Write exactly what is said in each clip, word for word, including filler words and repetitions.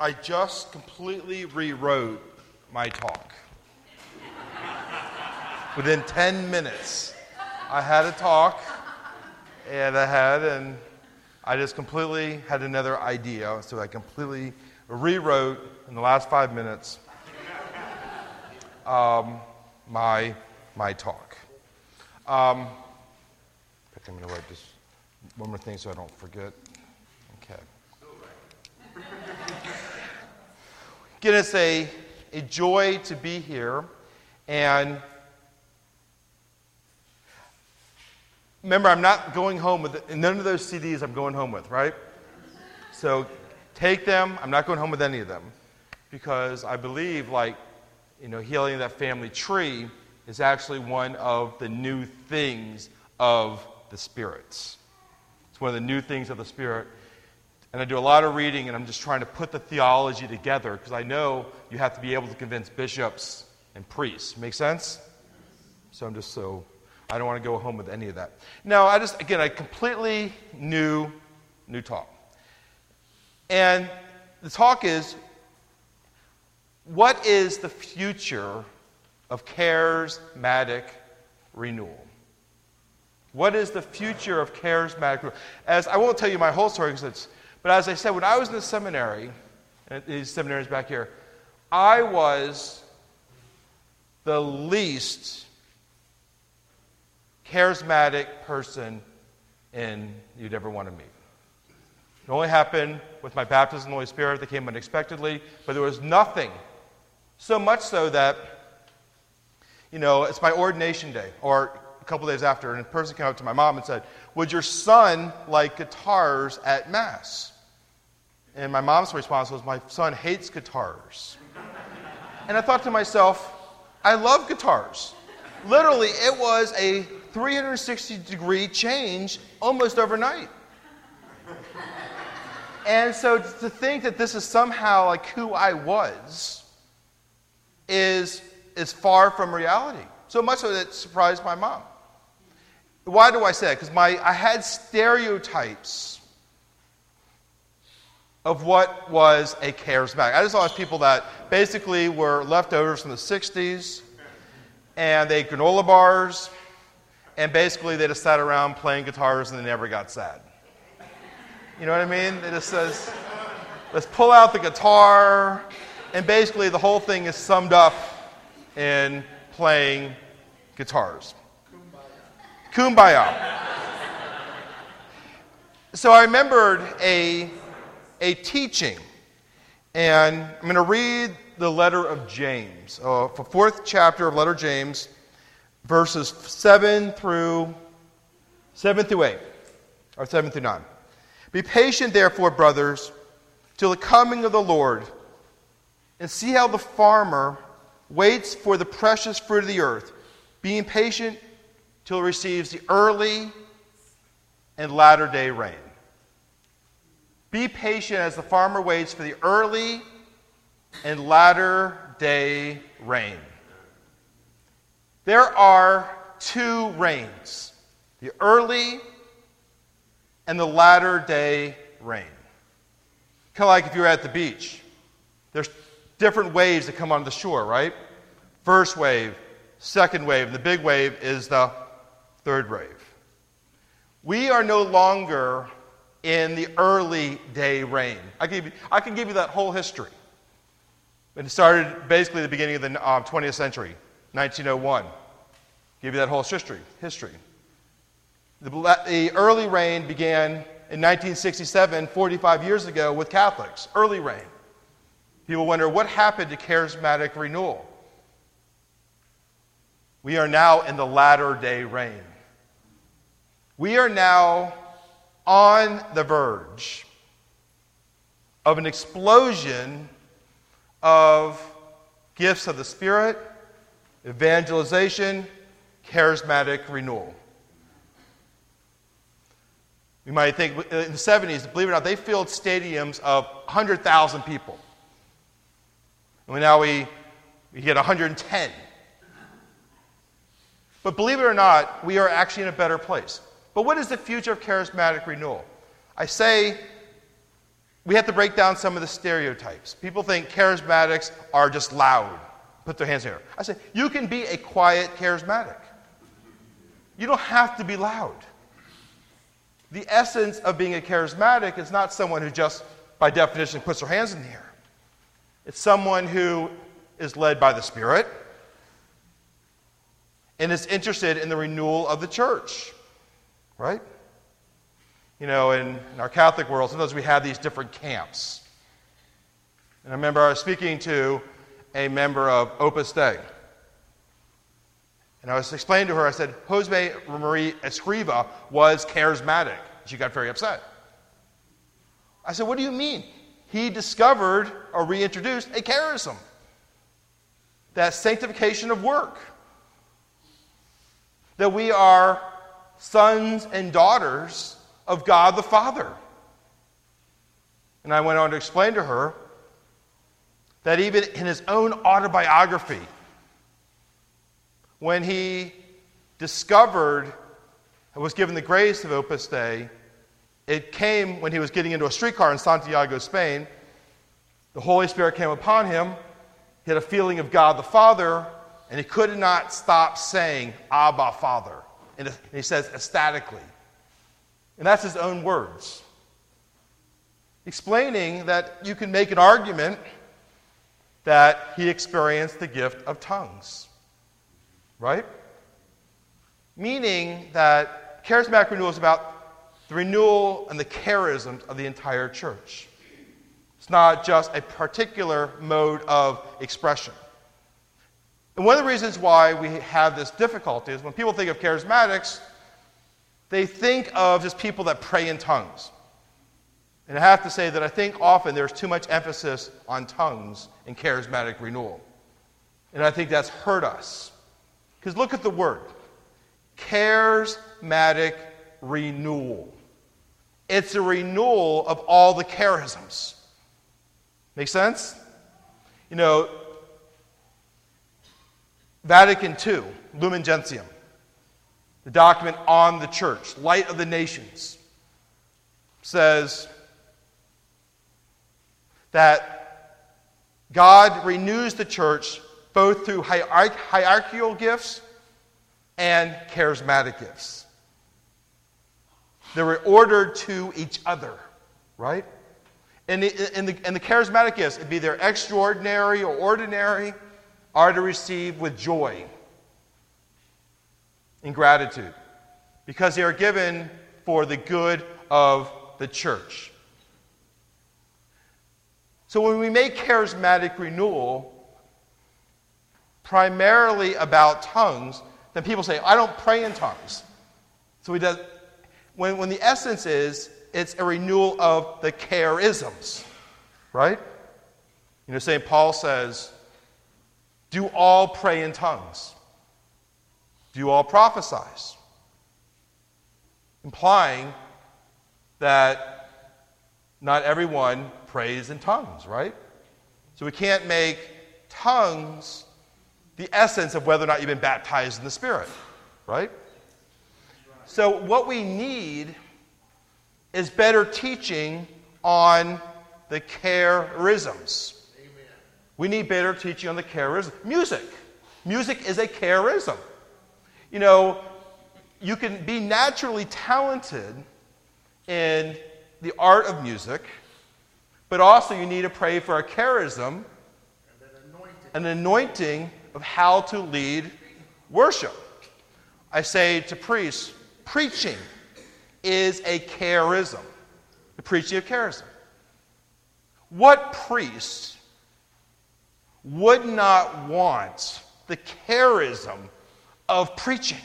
I just completely rewrote my talk. Within ten minutes, I had a talk, and I had, and I just completely had another idea, so I completely rewrote in the last five minutes um, my my talk. Um, I think I'm going to write just one more thing so I don't forget. Okay. Again, it's a, a joy to be here, and remember, I'm not going home with none of those C Ds I'm going home with, right? So take them. I'm not going home with any of them because I believe, like, you know, healing that family tree is actually one of the new things of the spirits. It's one of the new things of the Spirit. And I do a lot of reading, and I'm just trying to put the theology together because I know you have to be able to convince bishops and priests. Make sense? So I'm just so... I don't want to go home with any of that. No, I just, again, a completely new, new talk. And the talk is, what is the future of charismatic renewal? What is the future of charismatic renewal? As I won't tell you my whole story, because it's, but as I said, when I was in the seminary, and these seminaries back here, I was the least charismatic person in you'd ever want to meet. It only happened with my baptism in the Holy Spirit. That came unexpectedly, but there was nothing. So much so that, you know, it's my ordination day, or a couple days after, and a person came up to my mom and said, "Would your son like guitars at Mass?" And my mom's response was, "My son hates guitars." And I thought to myself, I love guitars. Literally, it was a three hundred sixty degree change almost overnight. And so to think that this is somehow like who I was is, is far from reality. So much so that it surprised my mom. Why do I say that? Because my I had stereotypes of what was a charismatic. I just saw people that basically were leftovers from the sixties, and they ate granola bars, and basically they just sat around playing guitars and they never got sad. You know what I mean? It just says, let's pull out the guitar, and basically the whole thing is summed up in playing guitars. Kumbaya. Kumbaya. So I remembered a, a teaching, and I'm going to read the letter of James, uh, the fourth chapter of letter of James, verses seven through seven through eight, or seven through nine. Be patient, therefore, brothers, till the coming of the Lord, and see how the farmer waits for the precious fruit of the earth, being patient till it receives the early and latter day rain. Be patient as the farmer waits for the early and latter day rain. There are two rains, the early and the latter day rain. Kind of like if you're at the beach. There's different waves that come onto the shore, right? First wave, second wave, and the big wave is the third wave. We are no longer in the early day rain. I can give you, I can give you that whole history. It started basically at the beginning of the uh, twentieth century, nineteen oh one. Give you that whole history. History. The, the early rain began in nineteen sixty-seven, forty-five years ago, with Catholics. Early rain. People wonder, what happened to charismatic renewal? We are now in the latter day rain. We are now on the verge of an explosion of gifts of the Spirit, evangelization, charismatic renewal. You might think, in the seventies, believe it or not, they filled stadiums of one hundred thousand people. And now we, we get one hundred ten. But believe it or not, we are actually in a better place. But what is the future of charismatic renewal? I say we have to break down some of the stereotypes. People think charismatics are just loud. Put their hands in the air. I say, you can be a quiet charismatic. You don't have to be loud. The essence of being a charismatic is not someone who just, by definition, puts their hands in the air. It's someone who is led by the Spirit and is interested in the renewal of the church, right? You know, in, in our Catholic world, sometimes we have these different camps. And I remember I was speaking to a member of Opus Dei. And I was explaining to her, I said, Jose Maria Escriva was charismatic. She got very upset. I said, what do you mean? He discovered or reintroduced a charism. That sanctification of work. That we are sons and daughters of God the Father. And I went on to explain to her that even in his own autobiography, when he discovered and was given the grace of Opus Dei, it came when he was getting into a streetcar in Santiago, Spain. The Holy Spirit came upon him. He had a feeling of God the Father, and he could not stop saying, Abba, Father. And he says ecstatically. And that's his own words. Explaining that you can make an argument that he experienced the gift of tongues. Right? Meaning that charismatic renewal is about the renewal and the charisms of the entire church. It's not just a particular mode of expression. And one of the reasons why we have this difficulty is when people think of charismatics, they think of just people that pray in tongues. And I have to say that I think often there's too much emphasis on tongues in charismatic renewal. And I think that's hurt us. Because look at the word. Charismatic renewal. It's a renewal of all the charisms. Make sense? You know, Vatican Two, Lumen Gentium, the document on the church, light of the nations, says that God renews the church both through hierarch- hierarchical gifts and charismatic gifts. They're ordered to each other, right? And the, and, the, and the charismatic gifts, it'd be they're extraordinary or ordinary, are to receive with joy and gratitude because they are given for the good of the church. So when we make charismatic renewal primarily about tongues, then people say, I don't pray in tongues. So he does, when, when the essence is, it's a renewal of the charisms, right? You know, Saint Paul says, do all pray in tongues? Do all prophesy? Implying that not everyone prays in tongues, right? So we can't make tongues the essence of whether or not you've been baptized in the Spirit, right? So what we need is better teaching on the charisms. Amen. We need better teaching on the charism. Music. Music is a charism. You know, you can be naturally talented in the art of music, but also you need to pray for a charism, an anointing of how to lead worship. I say to priests, preaching is a charism. The preaching of charism. What priest would not want the charism of preaching?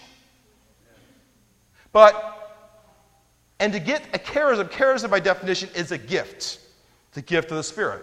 But, and to get a charism, charism by definition is a gift. It's a gift of the Spirit.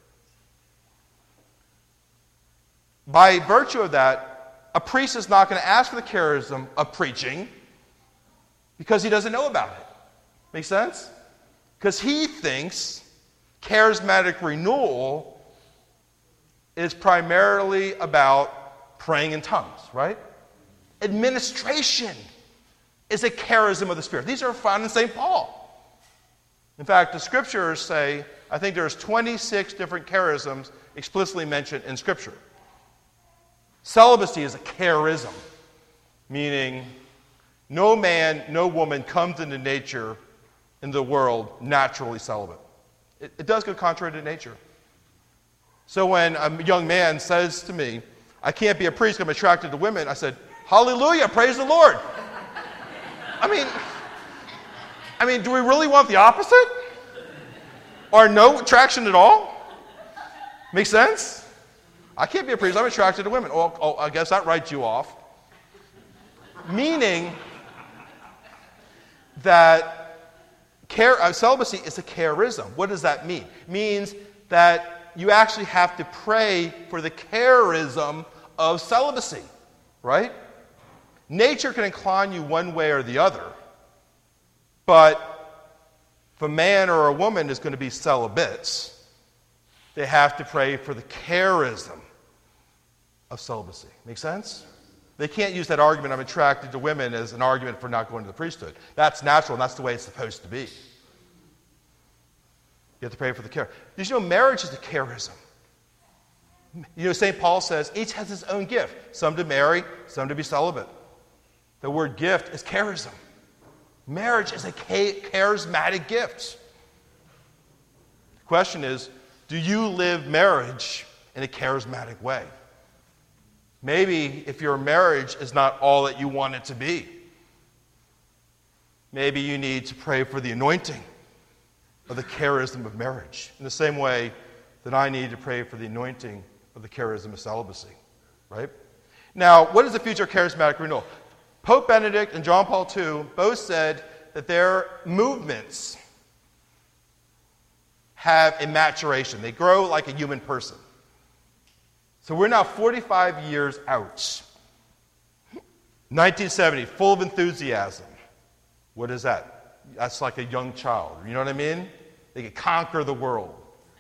By virtue of that, a priest is not going to ask for the charism of preaching because he doesn't know about it. Make sense? Because he thinks charismatic renewal is primarily about praying in tongues, right? Administration is a charism of the Spirit. These are found in Saint Paul. In fact, the scriptures say, I think there's twenty-six different charisms explicitly mentioned in Scripture. Celibacy is a charism, meaning no man, no woman comes into nature, in the world, naturally celibate. It, it does go contrary to nature. So when a young man says to me, I can't be a priest because I'm attracted to women, I said, hallelujah, praise the Lord. I mean, I mean, do we really want the opposite? Or no attraction at all? Make sense? I can't be a priest, I'm attracted to women. Oh, oh I guess that writes you off. Meaning that care, uh, celibacy is a charism. What does that mean? It means that you actually have to pray for the charism of celibacy, right? Nature can incline you one way or the other, but if a man or a woman is going to be celibates, they have to pray for the charism of celibacy. Make sense? They can't use that argument, I'm attracted to women, as an argument for not going to the priesthood. That's natural, and that's the way it's supposed to be. You have to pray for the care. Did you know marriage is a charism? You know, Saint Paul says each has his own gift. Some to marry, some to be celibate. The word gift is charism. Marriage is a charismatic gift. The question is, do you live marriage in a charismatic way? Maybe if your marriage is not all that you want it to be, maybe you need to pray for the anointing of the charism of marriage, in the same way that I need to pray for the anointing of the charism of celibacy, right? Now, what is the future of charismatic renewal? Pope Benedict and John Paul the Second both said that their movements have a maturation. They grow like a human person. So we're now forty-five years out. nineteen seventy, full of enthusiasm. What is that? That's like a young child. You know what I mean? They can conquer the world.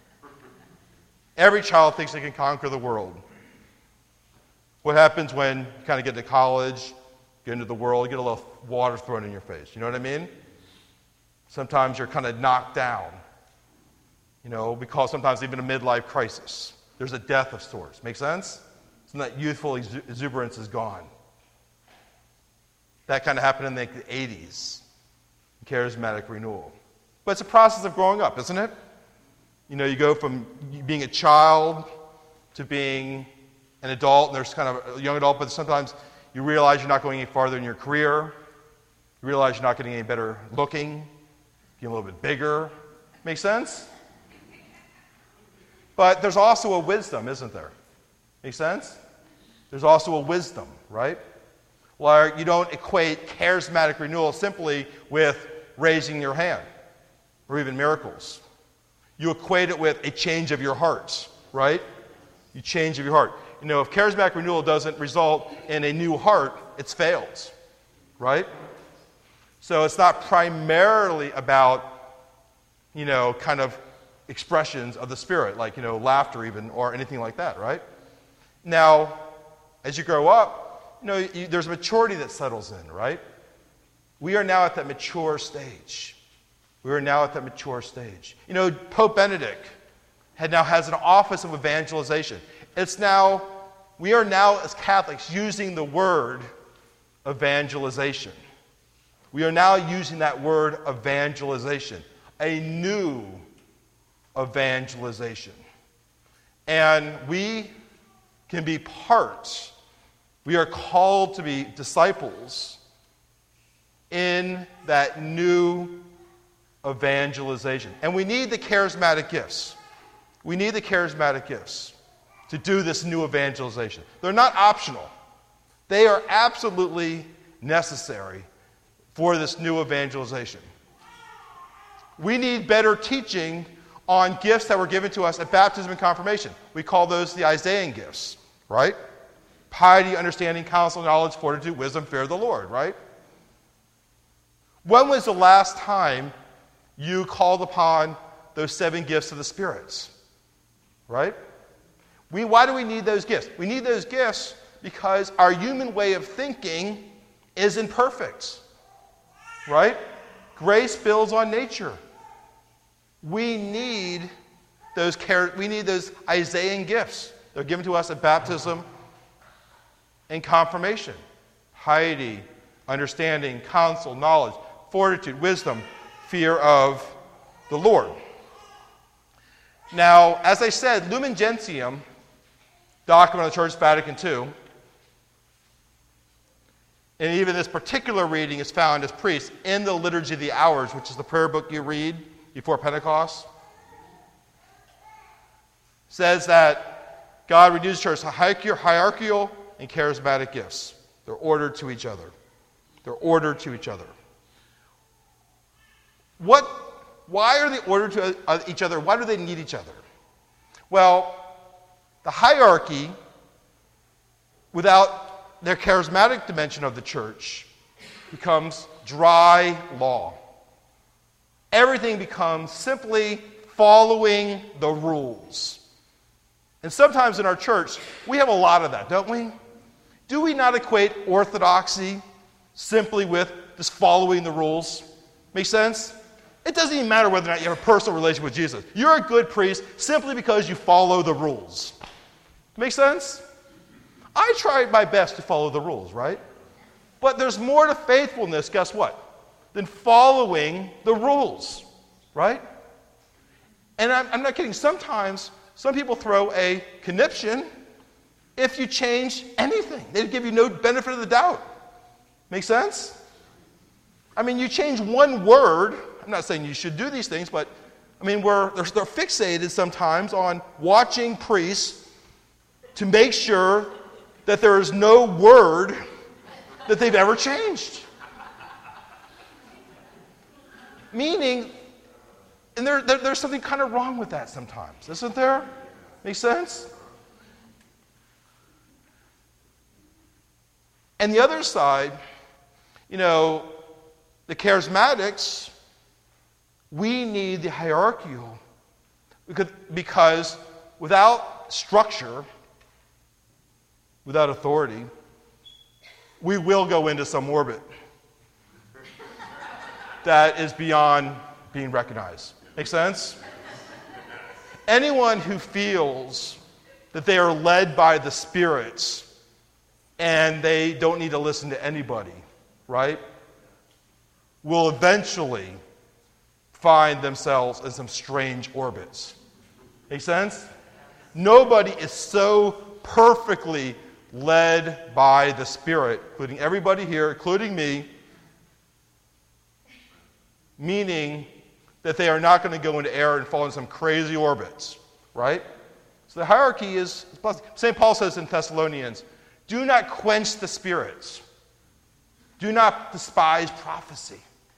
Every child thinks they can conquer the world. What happens when you kind of get to college, get into the world, get a little water thrown in your face? You know what I mean? Sometimes you're kind of knocked down. You know, we call it sometimes even a midlife crisis. There's a death of sorts. Make sense? So that youthful exuberance is gone. That kind of happened in the eighties. Charismatic renewal. But it's a process of growing up, isn't it? You know, you go from being a child to being an adult, and there's kind of a young adult, but sometimes you realize you're not going any farther in your career. You realize you're not getting any better looking, getting a little bit bigger. Make sense? But there's also a wisdom, isn't there? Make sense? There's also a wisdom, right? Where you don't equate charismatic renewal simply with raising your hand or even miracles. You equate it with a change of your heart, right? You change of your heart. You know, if charismatic renewal doesn't result in a new heart, it's failed, right? So it's not primarily about, you know, kind of expressions of the Spirit, like, you know, laughter even, or anything like that, right? Now, as you grow up, you know, you, there's maturity that settles in, right? We are now at that mature stage. We are now at that mature stage. You know, Pope Benedict had now has an office of evangelization. It's now, we are now as Catholics using the word evangelization. We are now using that word evangelization, a new evangelization. And we can be part, we are called to be disciples in that new evangelization. And we need the charismatic gifts. We need the charismatic gifts to do this new evangelization. They're not optional. They are absolutely necessary for this new evangelization. We need better teaching on gifts that were given to us at baptism and confirmation. We call those the Isaiah gifts, right? Piety, understanding, counsel, knowledge, fortitude, wisdom, fear of the Lord, right? When was the last time you called upon those seven gifts of the spirits? Right? We, why do we need those gifts? We need those gifts because our human way of thinking is imperfect. Right? Grace builds on nature. We need those char- we need those Isaiah gifts. They're given to us at baptism and confirmation. Piety, understanding, counsel, knowledge, fortitude, wisdom, fear of the Lord. Now, as I said, Lumen Gentium, document of the Church, Vatican Two, and even this particular reading is found as priests in the Liturgy of the Hours, which is the prayer book you read before Pentecost, says that God renews the church hierarchical and charismatic gifts. They're ordered to each other. They're ordered to each other. What, why are they ordered to each other? Why do they need each other? Well, the hierarchy, without their charismatic dimension of the church, becomes dry law. Everything becomes simply following the rules. And sometimes in our church, we have a lot of that, don't we? Do we not equate orthodoxy simply with just following the rules? Make sense? It doesn't even matter whether or not you have a personal relationship with Jesus. You're a good priest simply because you follow the rules. Make sense? I try my best to follow the rules, right? But there's more to faithfulness, guess what, than following the rules, right? And I'm, I'm not kidding. Sometimes some people throw a conniption if you change anything. They give you no benefit of the doubt. Make sense? I mean, you change one word. I'm not saying you should do these things, but I mean, we're, they're, they're fixated sometimes on watching priests to make sure that there is no word that they've ever changed. Meaning, and there, there, there's something kind of wrong with that sometimes, isn't there? Make sense? And the other side, you know, the charismatics, we need the hierarchical because, because without structure, without authority, we will go into some orbit that is beyond being recognized. Make sense? Anyone who feels that they are led by the spirits and they don't need to listen to anybody, right, will eventually find themselves in some strange orbits. Make sense? Nobody is so perfectly led by the Spirit, including everybody here, including me, meaning that they are not going to go into error and fall in some crazy orbits, right? So the hierarchy is, Saint Paul says in Thessalonians, do not quench the spirits. Do not despise prophecy.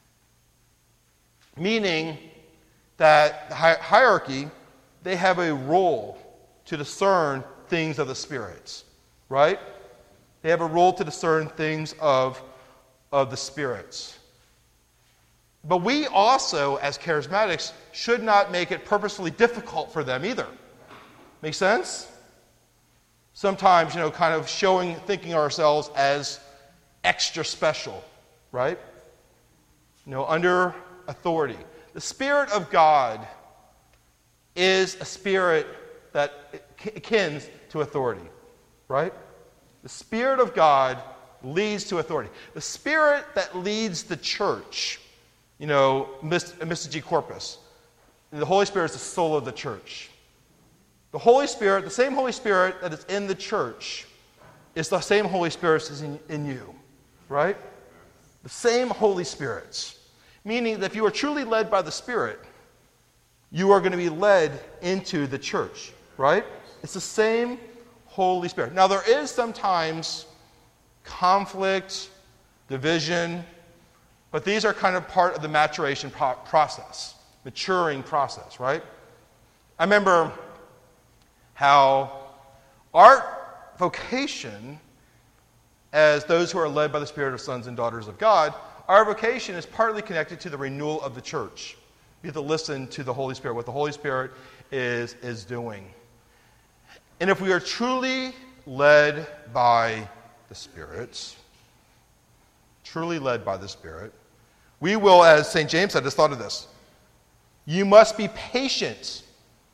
Meaning that the hi- hierarchy, they have a role to discern things of the spirits, right? They have a role to discern things of, of the spirits. But we also, as charismatics, should not make it purposefully difficult for them either. Make sense? Sometimes, you know, kind of showing, thinking ourselves as extra special, right? You know, under authority. The Spirit of God is a spirit that akins to authority, right? The Spirit of God leads to authority. The Spirit that leads the church, you know, Mystici Corpus, the Holy Spirit is the soul of the church. The Holy Spirit, the same Holy Spirit that is in the church, is the same Holy Spirit that is in, in you, right? The same Holy Spirits. Meaning that if you are truly led by the Spirit, you are going to be led into the church, right? It's the same Holy Spirit. Now, there is sometimes conflict, division, but these are kind of part of the maturation pro- process, maturing process, right? I remember how our vocation as those who are led by the Spirit of sons and daughters of God, our vocation is partly connected to the renewal of the church. We have to listen to the Holy Spirit, what the Holy Spirit is, is doing. And if we are truly led by the Spirit, truly led by the Spirit, we will, as Saint James said, just thought of this, you must be patient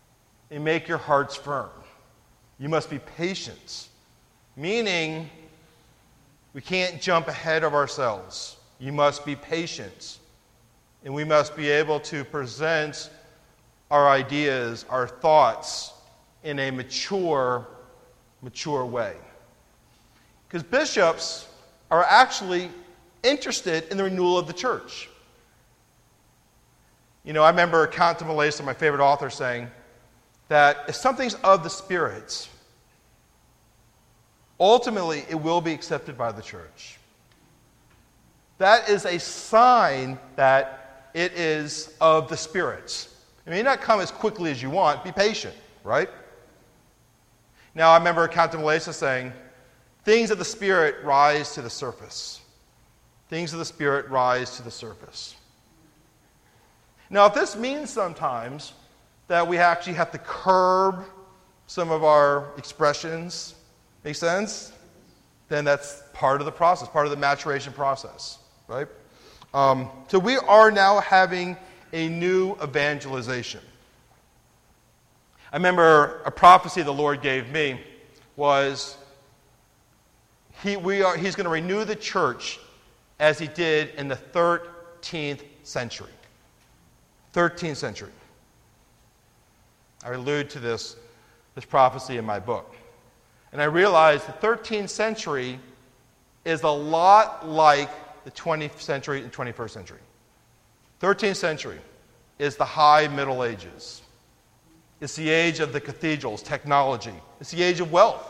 and make your hearts firm. You must be patient, meaning we can't jump ahead of ourselves. You must be patient, and we must be able to present our ideas, our thoughts, in a mature, mature way. Because bishops are actually interested in the renewal of the church. You know, I remember Count de Molesa, my favorite author, saying that if something's of the Spirit, ultimately it will be accepted by the church. That is a sign that it is of the Spirit. It may not come as quickly as you want. Be patient, right? Now, I remember Count de Molesa saying, things of the Spirit rise to the surface. Things of the Spirit rise to the surface. Now, if this means sometimes that we actually have to curb some of our expressions, make sense? Then that's part of the process, part of the maturation process, right? Um, so we are now having a new evangelization. I remember a prophecy the Lord gave me was he, we are, He's going to renew the church as He did in the thirteenth century. thirteenth century. I allude to this, this prophecy in my book. And I realized the thirteenth century is a lot like the twentieth century and twenty-first century. thirteenth century is the high Middle Ages. It's the age of the cathedrals, technology. It's the age of wealth.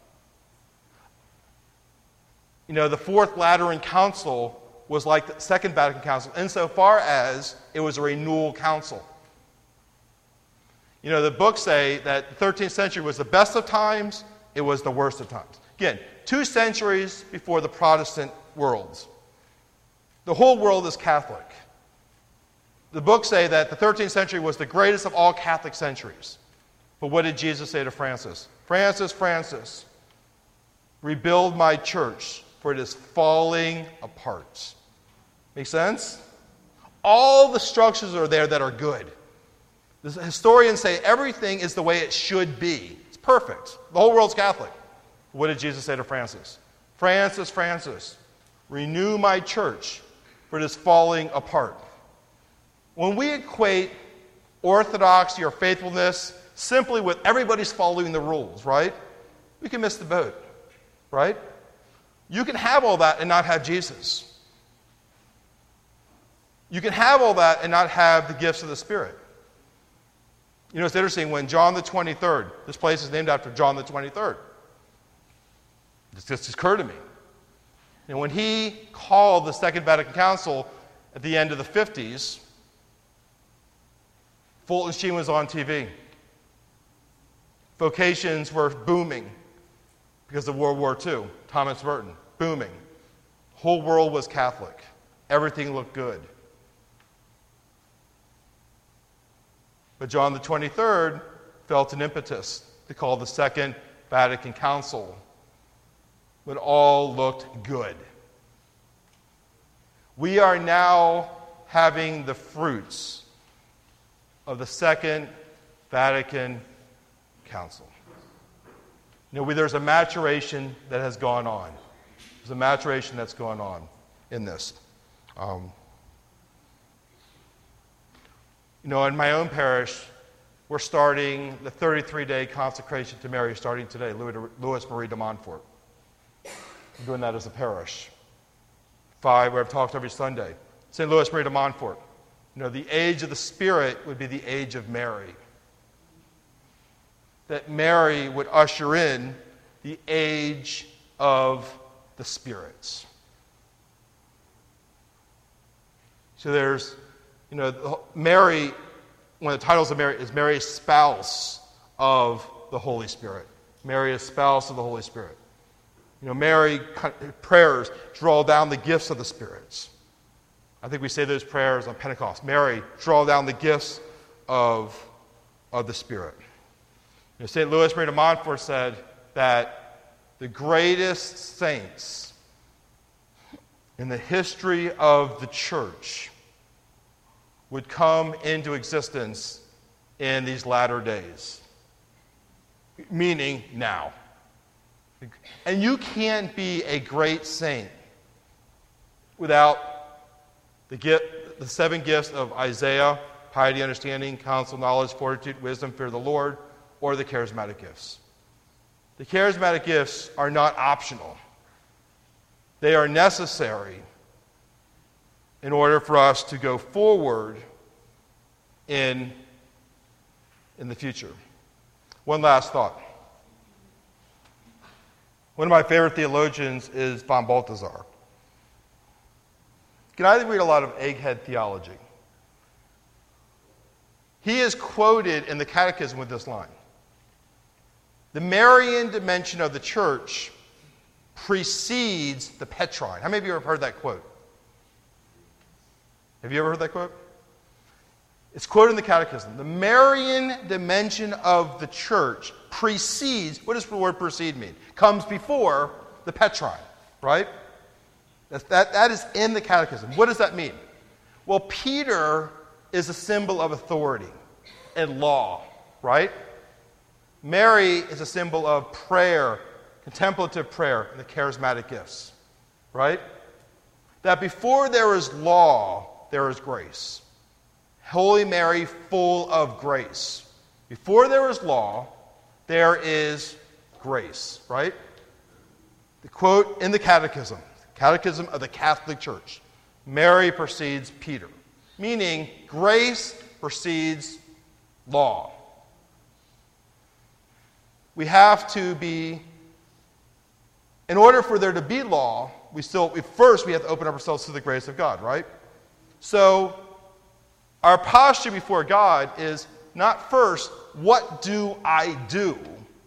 You know, the Fourth Lateran Council was like the Second Vatican Council insofar as it was a renewal council. You know, the books say that the thirteenth century was the best of times, it was the worst of times. Again, two centuries before the Protestant worlds. The whole world is Catholic. The books say that the thirteenth century was the greatest of all Catholic centuries. But what did Jesus say to Francis? Francis, Francis, rebuild my church, for it is falling apart. Make sense? All the structures are there that are good. The historians say everything is the way it should be. It's perfect. The whole world's Catholic. What did Jesus say to Francis? Francis, Francis, renew my church, for it is falling apart. When we equate orthodoxy or faithfulness simply with everybody's following the rules, right? We can miss the boat, right? You can have all that and not have Jesus. You can have all that and not have the gifts of the Spirit. You know, it's interesting, when John the twenty-third, this place is named after John the twenty-third. This just occurred to me. And when he called the Second Vatican Council at the end of the fifties, Fulton Sheen was on T V. Vocations were booming because of World War Two. Thomas Merton, booming. The whole world was Catholic. Everything looked good. But John the twenty-third felt an impetus to call the Second Vatican Council when all looked good. We are now having the fruits of the Second Vatican Council. You know, there's a maturation that has gone on. There's a maturation that's gone on in this. Um, you know, in my own parish, we're starting the thirty-three day consecration to Mary starting today, Louis Marie de Montfort. I'm doing that as a parish. Five, where I've talked every Sunday. Saint Louis Marie de Montfort. You know, the age of the Spirit would be the age of Mary. That Mary would usher in the age of the spirits. So there's, you know, Mary, one of the titles of Mary is Mary, spouse of the Holy Spirit. Mary is spouse of the Holy Spirit. You know, Mary prayers draw down the gifts of the spirits. I think we say those prayers on Pentecost. Mary, draw down the gifts of, of the Spirit. You know, Saint Louis Marie de Montfort said that the greatest saints in the history of the church would come into existence in these latter days. meaning now. And you can't be a great saint without the, gift, the seven gifts of Isaiah, piety, understanding, counsel, knowledge, fortitude, wisdom, fear of the Lord, or the charismatic gifts. The charismatic gifts are not optional. They are necessary in order for us to go forward in, in the future. One last thought. One of my favorite theologians is von Balthasar. You can either read a lot of egghead theology. He is quoted in the Catechism with this line: the Marian dimension of the church precedes the Petrine. How many of you have heard that quote? Have you ever heard that quote? It's quoted in the Catechism. The Marian dimension of the church precedes, what does the word precede mean? Comes before the Petrine, right? That's, that, that is in the Catechism. What does that mean? Well, Peter is a symbol of authority and law, right? Mary is a symbol of prayer, contemplative prayer, and the charismatic gifts, right? That before there is law, there is grace. Holy Mary, full of grace. Before there is law, there is grace, right? The quote in the Catechism, Catechism of the Catholic Church, Mary precedes Peter, meaning grace precedes law. We have to be, in order for there to be law, we still, we, first we have to open up ourselves to the grace of God, right? So, our posture before God is not first, what do I do?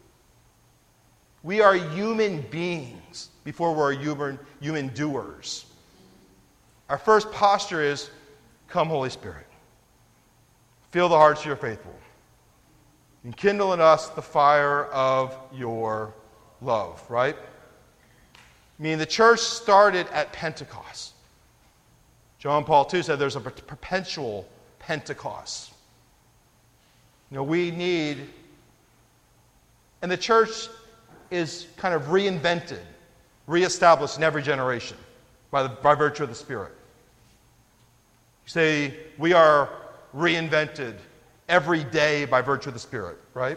We are human beings before we're human, human doers. Our first posture is, come Holy Spirit. Fill the hearts of your faithful. And kindle in us the fire of your love, right? I mean, the church started at Pentecost. John Paul the Second said there's a perpetual Pentecost. You know, we need, and the church is kind of reinvented, reestablished in every generation by, the, by virtue of the Spirit. You say, we are reinvented every day by virtue of the Spirit, right?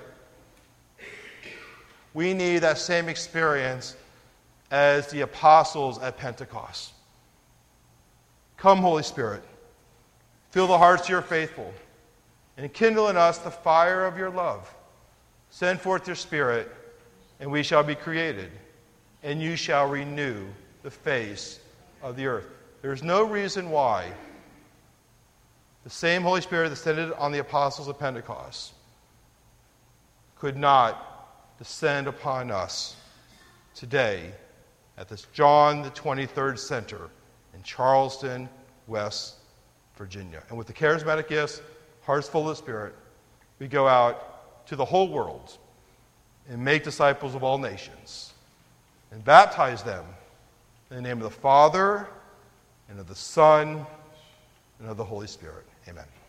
We need that same experience as the apostles at Pentecost. Come, Holy Spirit, fill the hearts of your faithful, and kindle in us the fire of your love. Send forth your Spirit, and we shall be created, and you shall renew the face of the earth. There is no reason why the same Holy Spirit that descended on the apostles of Pentecost could not descend upon us today at this John the twenty-third Center in Charleston, West Virginia. And with the charismatic gifts, hearts full of the Spirit, we go out to the whole world and make disciples of all nations and baptize them in the name of the Father and of the Son and of the Holy Spirit. Amen.